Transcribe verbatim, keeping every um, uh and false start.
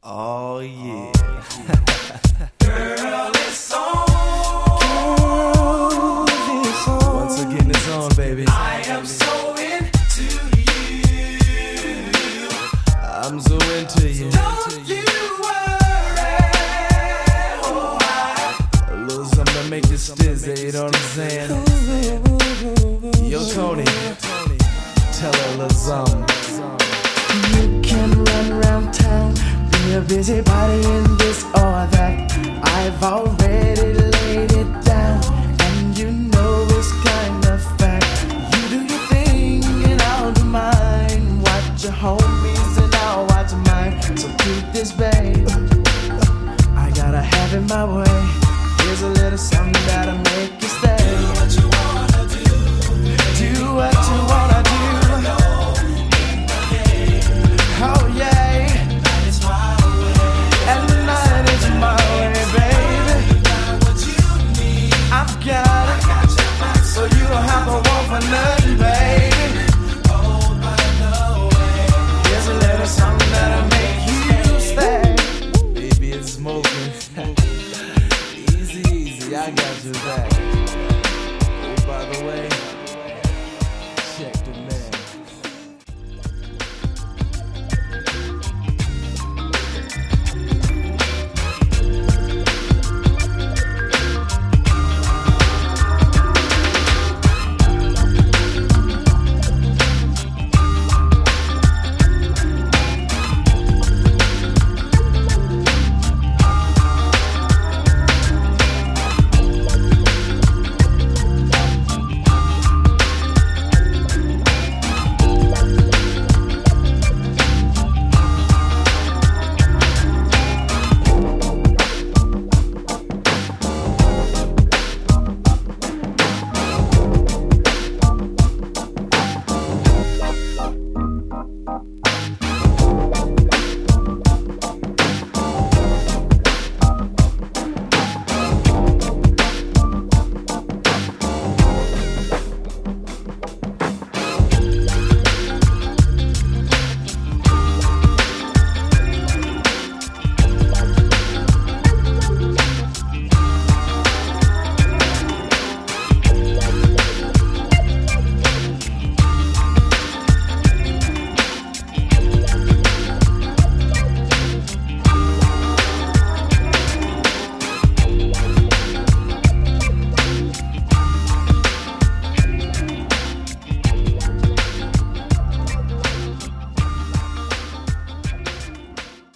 Oh yeah. Girl, it's on. Girl, it's on. Once again, it's on, baby. I am so into you. I'm so into you. Don't you worry. Oh, I A little something to make you stizzy, you know what I'm saying? Yo, Tony, tell her a little something. You can run around town, be a busybody in this or that. I've already laid it down, and you know it's kind of fact. You do your thing and I'll do mine. Watch your homies and I'll watch mine. So keep this, baby.